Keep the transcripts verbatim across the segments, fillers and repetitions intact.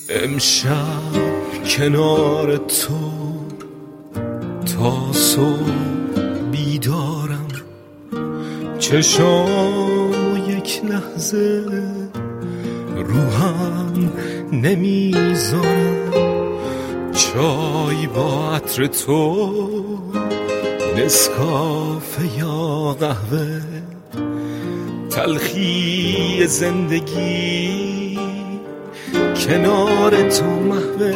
امشب کنار تو تا صبح بیدارم، چشام یک لحظه روحم نمیذارم. چای با عطر تو، نسکافه یا قهوه، تلخی زندگی کنار تو محوه.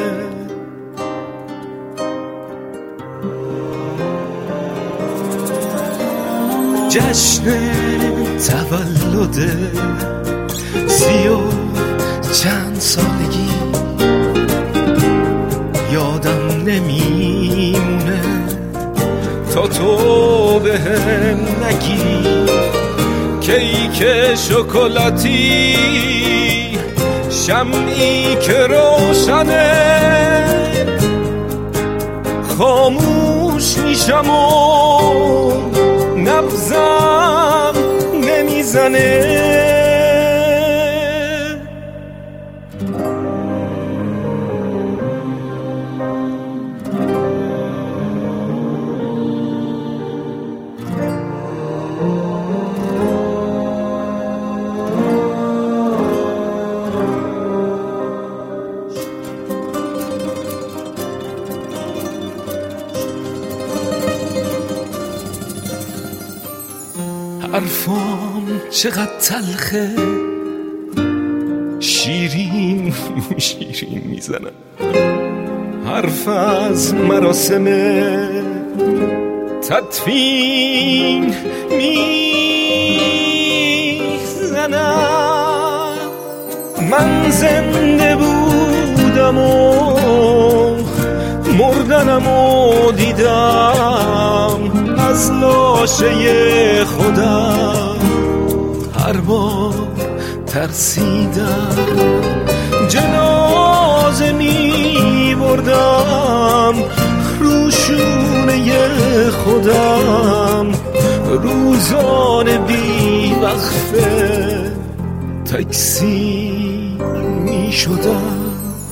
جشن تولد سی و چند سالگی یادم نمیمونه تا تو بهم نگی. کیک شکلاتی، شمعی که روشنه، خاموش میشم و نبضم نمیزنه. حرفام چقدر تلخه، شیرین شیرین میزنم. حرف از مراسم تدفین میزنم. من زنده بودم و مردنم و دیدم از لاشه خودم. هر بار ترسیدم جنازه می بردم روشونه خودم. روزانه بی وقفه تکسی می شدم،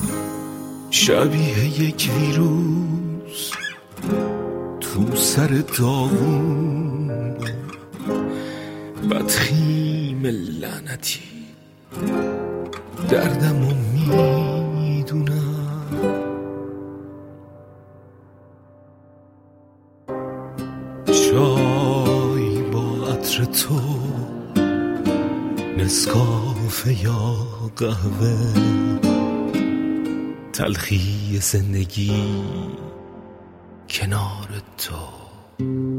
شبیه یک ویروس تو سر داغون. بدخیم لعنتی دردمو میدونم. چای با عطر تو، نسکافه یا قهوه، تلخی زندگی کنار تو.